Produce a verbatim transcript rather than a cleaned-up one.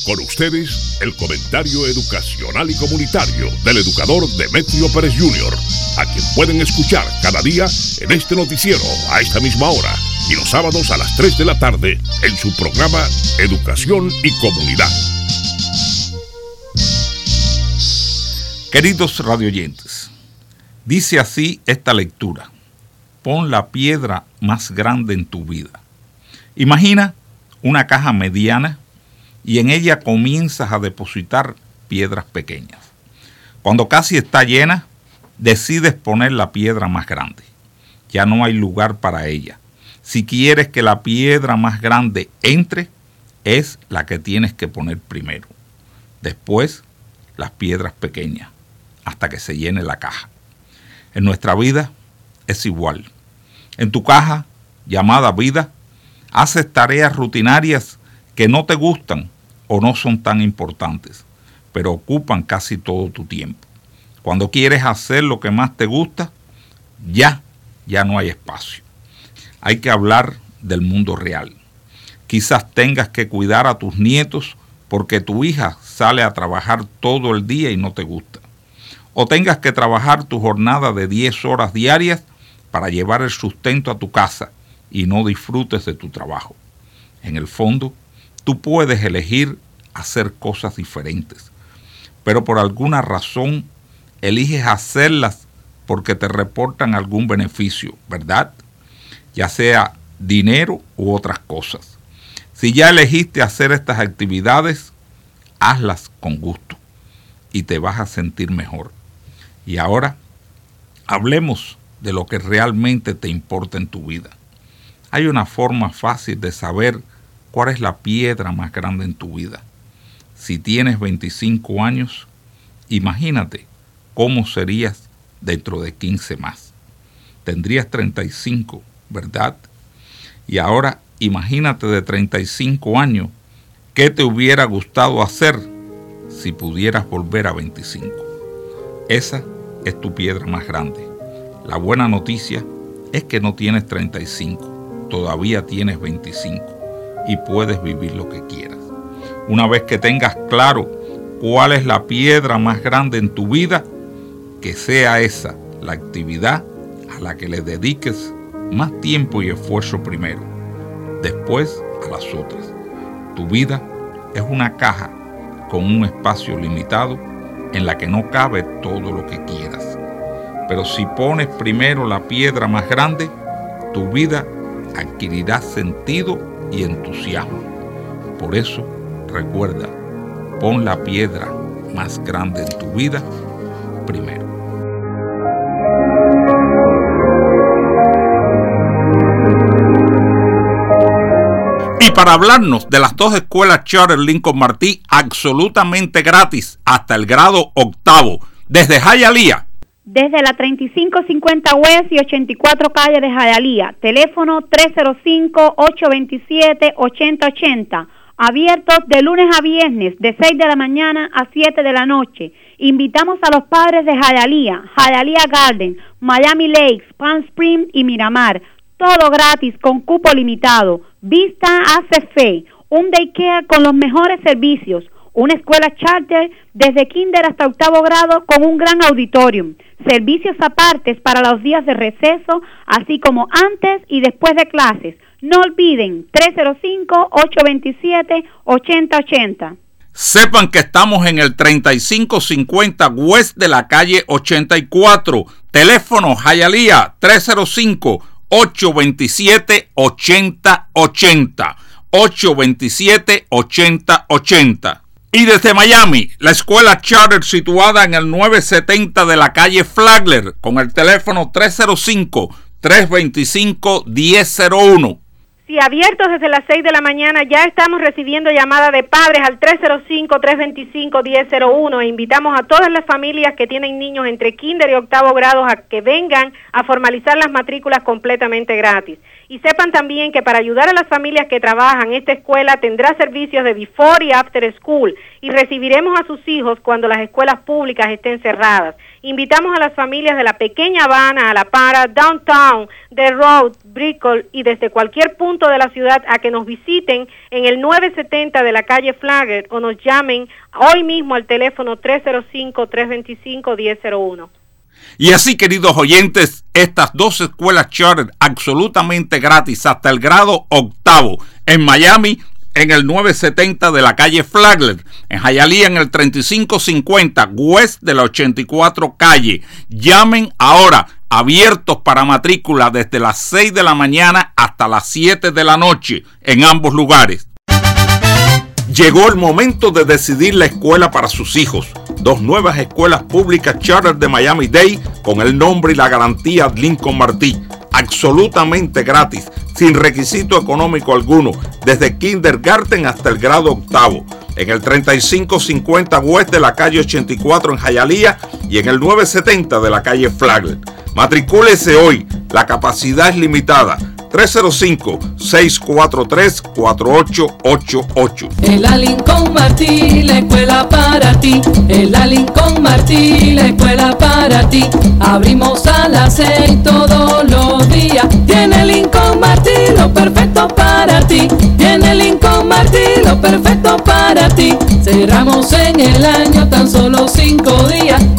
Con ustedes, el comentario educacional y comunitario del educador Demetrio Pérez junior, a quien pueden escuchar cada día en este noticiero a esta misma hora y los sábados a las tres de la tarde en su programa Educación y Comunidad. Queridos radioyentes, dice así esta lectura: pon la piedra más grande en tu vida. Imagina una caja mediana y en ella comienzas a depositar piedras pequeñas. Cuando casi está llena, decides poner la piedra más grande. Ya no hay lugar para ella. Si quieres que la piedra más grande entre, es la que tienes que poner primero. Después, las piedras pequeñas, hasta que se llene la caja. En nuestra vida es igual. En tu caja, llamada vida, haces tareas rutinarias que no te gustan o no son tan importantes, pero ocupan casi todo tu tiempo. Cuando quieres hacer lo que más te gusta, ya, ya no hay espacio. Hay que hablar del mundo real. Quizás tengas que cuidar a tus nietos porque tu hija sale a trabajar todo el día y no te gusta. O tengas que trabajar tu jornada de diez horas diarias para llevar el sustento a tu casa y no disfrutes de tu trabajo. En el fondo, tú puedes elegir hacer cosas diferentes, pero por alguna razón eliges hacerlas porque te reportan algún beneficio, ¿verdad? Ya sea dinero u otras cosas. Si ya elegiste hacer estas actividades, hazlas con gusto y te vas a sentir mejor. Y ahora, hablemos de lo que realmente te importa en tu vida. Hay una forma fácil de saber cuál es la piedra más grande en tu vida. Si tienes veinticinco años, imagínate cómo serías dentro de quince más. Tendrías treinta y cinco, ¿verdad? Y ahora imagínate de treinta y cinco años, ¿qué te hubiera gustado hacer si pudieras volver a veinticinco? Esa es tu piedra más grande. La buena noticia es que no tienes treinta y cinco, todavía tienes veinticinco y puedes vivir lo que quieras. Una vez que tengas claro cuál es la piedra más grande en tu vida, que sea esa la actividad a la que le dediques más tiempo y esfuerzo primero, después a las otras. Tu vida es una caja con un espacio limitado en la que no cabe todo lo que quieras. Pero si pones primero la piedra más grande, tu vida adquirirá sentido y entusiasmo. Por eso, recuerda, pon la piedra más grande en tu vida primero. Y para hablarnos de las dos escuelas Charter Lincoln Martí absolutamente gratis hasta el grado octavo, desde Hialeah, desde la treinta y cinco cincuenta West y ochenta y cuatro calle de Hialeah, teléfono tres cero cinco, ocho dos siete, ocho cero ocho cero, abiertos de lunes a viernes de seis de la mañana a siete de la noche. Invitamos a los padres de Hialeah, Hialeah Garden, Miami Lakes, Palm Springs y Miramar, todo gratis con cupo limitado. Vista hace fe, un daycare con los mejores servicios, una escuela charter desde kinder hasta octavo grado con un gran auditorium, servicios apartes para los días de receso, así como antes y después de clases. No olviden, tres cero cinco, ocho dos siete, ocho cero ocho cero. Sepan que estamos en el treinta y cinco cincuenta West de la calle ochenta y cuatro, teléfono Hialeah tres cero cinco, ocho dos siete, ocho cero ocho cero, ocho dos siete, ocho cero ocho cero. Y desde Miami, la escuela charter situada en el novecientos setenta de la calle Flagler, con el teléfono tres cero cinco, tres dos cinco, uno cero cero uno. Sí, abiertos desde las seis de la mañana, ya estamos recibiendo llamadas de padres al tres cero cinco, tres dos cinco, uno cero cero uno e invitamos a todas las familias que tienen niños entre kinder y octavo grado a que vengan a formalizar las matrículas completamente gratis. Y sepan también que para ayudar a las familias que trabajan, esta escuela tendrá servicios de before y after school y recibiremos a sus hijos cuando las escuelas públicas estén cerradas. Invitamos a las familias de la Pequeña Habana, a La Para, Downtown, The Road, Brickell y desde cualquier punto de la ciudad a que nos visiten en el nueve setenta de la calle Flagler o nos llamen hoy mismo al teléfono tres cero cinco, tres dos cinco, uno cero cero uno. Y así, queridos oyentes, estas dos escuelas charter absolutamente gratis hasta el grado octavo en Miami, en el nueve setenta de la calle Flagler, en Hialeah en el treinta y cinco cincuenta West de la ochenta y cuatro calle. Llamen ahora, abiertos para matrícula desde las seis de la mañana hasta las siete de la noche en ambos lugares. Llegó el momento de decidir la escuela para sus hijos. Dos nuevas escuelas públicas charter de Miami-Dade con el nombre y la garantía Lincoln Martí. Absolutamente gratis, sin requisito económico alguno, desde kindergarten hasta el grado octavo. En el treinta y cinco cincuenta West de la calle ochenta y cuatro en Hialeah y en el nueve setenta de la calle Flagler. Matricúlese hoy, la capacidad es limitada. tres cero cinco, seis cuatro tres, cuatro ocho ocho ocho. En la Lincoln Martí, la escuela para ti. En la Lincoln Martí, la escuela para ti. Abrimos a las seis todos los días. Tiene Lincoln Martí lo perfecto para ti. Tiene Lincoln Martí lo perfecto para ti. Cerramos en el año tan solo cinco días.